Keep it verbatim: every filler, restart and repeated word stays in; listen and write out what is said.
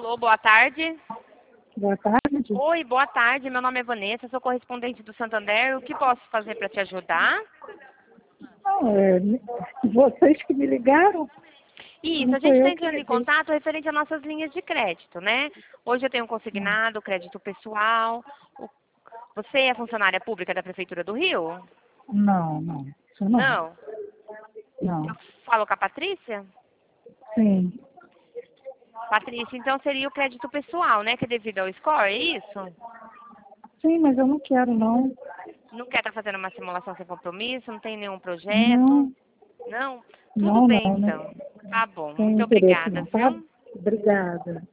Alô, boa tarde. Boa tarde. Oi, boa tarde. Meu nome é Vanessa, sou correspondente do Santander. O que posso fazer para te ajudar? Não, é, vocês que me ligaram? Isso, Não a gente foi está eu que entrando em liguei. contato referente às nossas linhas de crédito, né? Hoje eu tenho Não, consignado, crédito pessoal. O- Você é funcionária pública da Prefeitura do Rio? não, não. Isso não. Não. Eu Não. falo com a Patrícia? Sim. Patrícia, então seria o crédito pessoal, né? Que é devido ao score, é isso? Sim, mas eu não quero, não. Não quer estar fazendo uma simulação sem compromisso? Não tem nenhum projeto? Não, Não? Tudo não, bem, não. Não então. Tá bom. tem Muito interesse, obrigada, não, tá? viu? Obrigada.